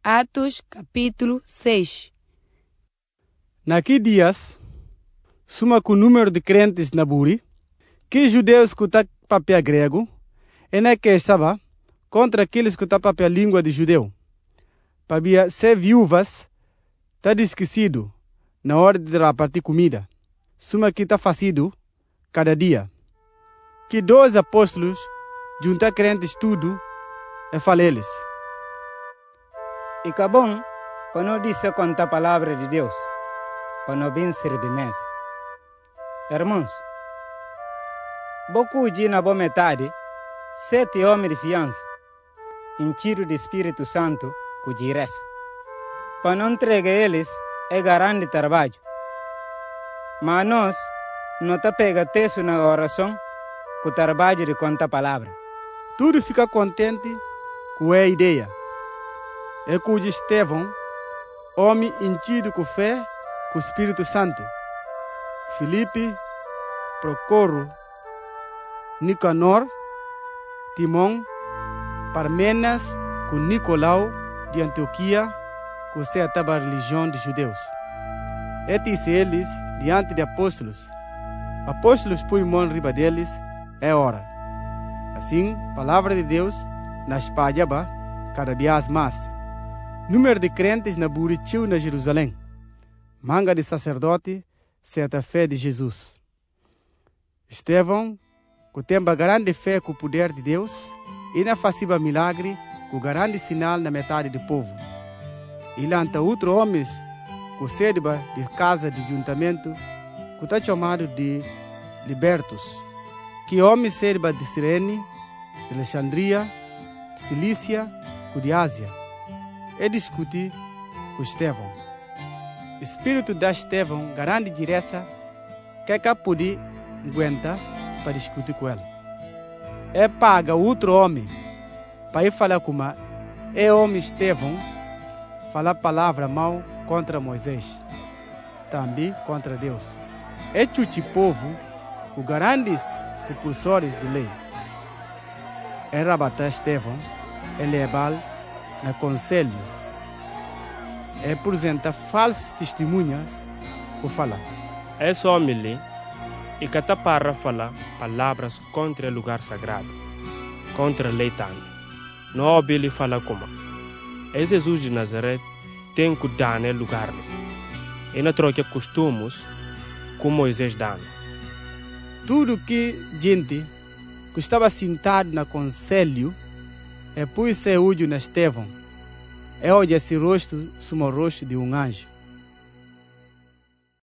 Atos capítulo 6. Naqueles dias, suma com o número de crentes na Buri, que judeus que tá papel grego, e na que estava contra aqueles que tá papel língua de judeu. Para ser viúvas, tá esquecido na hora de repartir comida. Suma que tá fazido cada dia. Que 12 apóstolos juntar crentes tudo e faleles. E que bom para não dizer contar a palavra de Deus, para não vir servir mesa. Irmãos, pouco dia na boa metade, 7 homens de fiança, enchidos do Espírito Santo, que direce. Para não entregar eles, é grande trabalho. Mas nós não está pega texto na oração, com o trabalho de contar a palavra. Tudo fica contente com a ideia. É cujo Estevão, homem enchido com fé, com o Espírito Santo. Filipe, Procoro, Nicanor, Timão, Parmenas, com Nicolau de Antioquia, que se atava a religião dos judeus. E disse eles diante de apóstolos. Apóstolos põem mão riba deles, é hora. Assim, a palavra de Deus na espalhava cada vez mais. Número de crentes na Buritiu na Jerusalém. Manga de sacerdote, certa fé de Jesus. Estevão, que tem grande fé com o poder de Deus, e na fazia milagre, com grande sinal na metade do povo. E lá anta outros homens, que serva de casa de juntamento, que está chamado de libertos, que homens serva de Cirene, de Alexandria, de Cilícia, de Ásia. E discutir com Estevão. Espírito da Estevão, grande direção, que pode aguentar para discutir com ele. E paga outro homem para ir falar com ele. Homem Estevão falar palavra mal contra Moisés, também contra Deus. E chuti povo, os grandes compulsores de lei. E rabatar Estevão, e levá-lo no conselho, e apresenta falsos testemunhas por falar. Esse homem ali, e que está para falar palavras contra o lugar sagrado, contra a lei também. Não ouve ele falar como. É Jesus de Nazaré tem que dar no lugar. E não troca costumes como Moisés dá. Tudo que gente que estava sentado no conselho e pôs seu olho na Estevão. É olha esse rosto, como o rosto de um anjo.